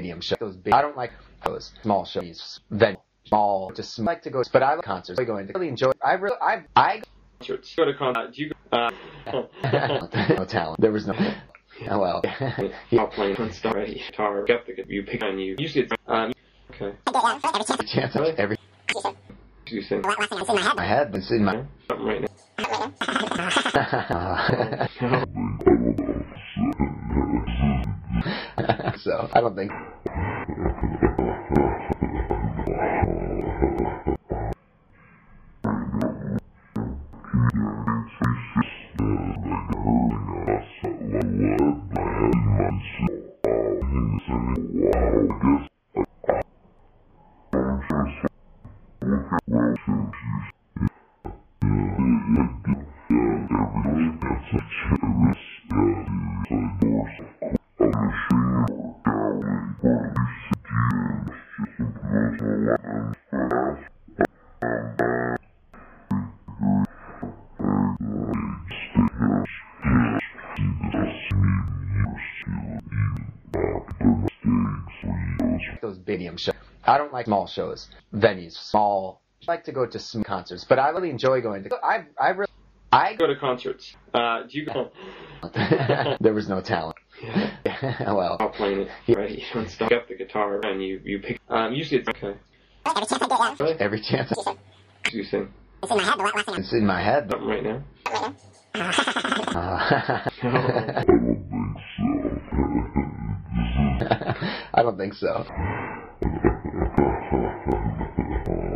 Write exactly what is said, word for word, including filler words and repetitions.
stadium shows. Those big, I don't like those small shows. Then small, just like to go, but I like concerts. I going to really enjoy. I really, I, I concerts. Go to concerts. You go. Uh, no talent. There was no. Oh well. I'll play and stuff. Ready. Guitar. Get the you pick on you. Usually it's um. Okay. Every chance. Every. You sing. My head. It's in my. Something right now. So I don't think. Those stadium shows. I don't like small shows, venues, small. I like to go to some concerts, but I really enjoy going to. I I really I go to concerts. Uh, do you go? There was no talent. Well, I'll play it. Ready. Stop. Get the guitar and you you pick. Um, usually it's okay. Every chance. You sing. It's in my head. Something right now. I don't think so.